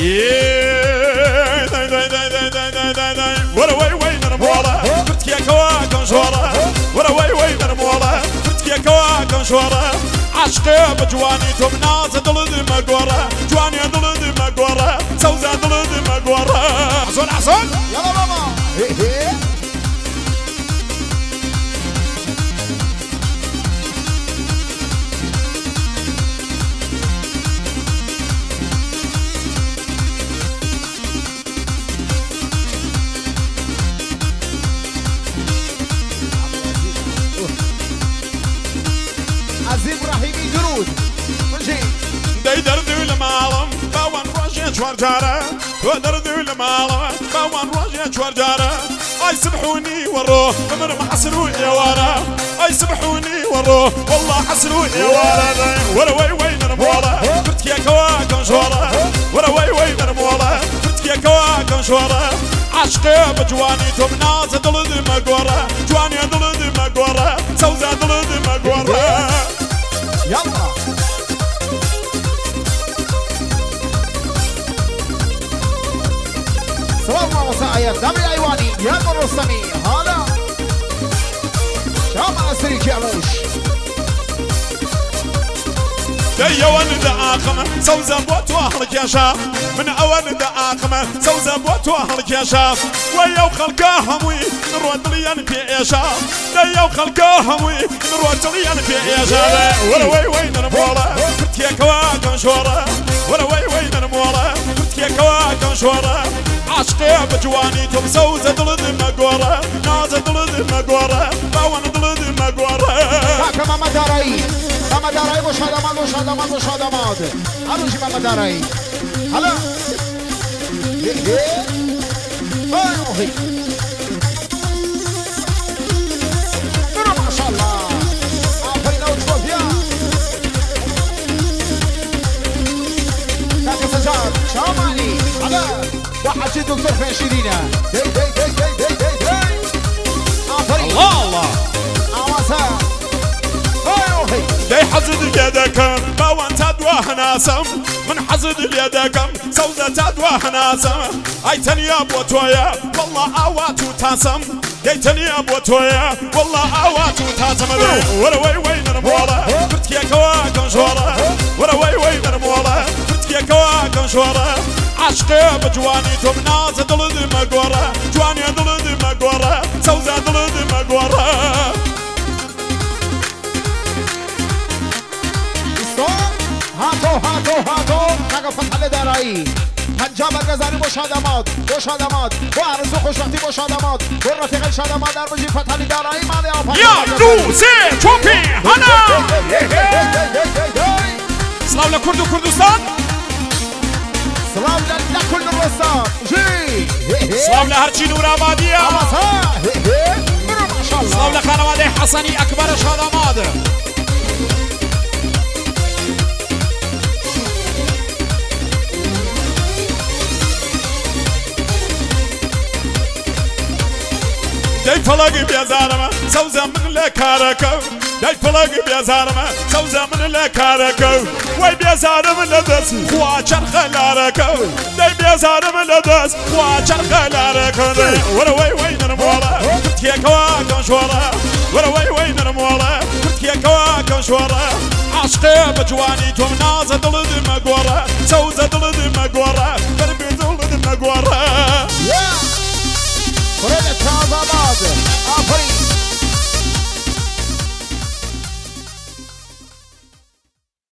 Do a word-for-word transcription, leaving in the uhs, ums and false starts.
ورا وي وي نرمولا فرتك يا كواكن شورا ورا وي وي نرمولا فرتك يا كواكن شورا عشقي بجواني توم ناز دلد مقورة جواني دلد مقورة سوزة دلد مقورة حسون حسون يلا ماما عزيز ابراهيمي درود مجي داي دردو المعلم باوان روجي شوارجارة ودردو المعلم باوان روجي شوارجارة اي سبحوني وروه بمر محسروا يا ورا اي سبحوني وروه والله حسروا يا ورا ورا وي وي نرمولا فرتك يا كواكن شورا ورا وي وي نرمولا فرتك يا كواكن شورا عشقي بجواني توم ناز دلد مقورة جواني دلد مقورة سوزة دلد مقورة يلا سلام وسعيد دمي ايواني يا الرسمي هلا شام اسري كعلوش دي ولد آخمة سوزة بوت واهلك يا شاف من أولد آخمة سوزة بوت واهلك يا شاف ويا وخلقاهم وي نرود ليان في يا شاف دي وخلقاهم وي نرود ليان في يا شاف ولا وي وي نرمولا فرت يا كواكن شورا ولا وي وي نرمولا فرت يا كواكن شورا عشقي بجواني توم سوزة دلد مقورة نازة دلد مقورة باوان دلد مقورة كاكا ماما داري ماما داري مش هذا ماد مش هذا ماد مش هذا ماد أروش ماما داري هلا أيوه ما شاء الله عفرينا وتشوفيا كاكا سجاد شاماني هلا واحد شي دكتور في عشرينه دي دي دي دي دي دي دي عفرين الله الله عواسا ايوه دي حزد يدكم باوان تدواه ناسم من حزد يدكم سوزة تدواه ناسم اي تنيا بوتويا والله اواتو تاسم دي تنيا بوتويا والله اواتو تاسم ورا وي وي نرمولا فرتك يا كواكن شورا ورا وي وي نرمولا فرتك يا كواكن شورا عشقي بجواني توم ناز دلد مقورة جواني دلد مقورة سوزة دلد مقورة هاتو هاتو هاتو نقا فتح لداري هنجاب الجزاري مشادمات مشادمات وارزو خوشوقتي مشادمات والرفيق الشادمات در بجي فتح لداري مالي آفا يا دو سي توبي هنا سلام لكرد وكردستان سلام لكل الرسام جي سلام لهرچی نور آبادیه ما شاء الله سلام لخانواده حسنی اکبر شادمات داي فلاقي بيزارما سوزا من لكاركو داي فلاقي بيزارما سوزا من لكاركو وي بيزارم لدس خواچر خلاركو داي بيزارم لدس خواچر خلاركو ورا وي وي نرمولا فرتك يا كواكن شورا ورا وي وي نرمولا فرتك يا كواكن شورا عشقي بجواني توم نازة دلد مقورة سوزة دلد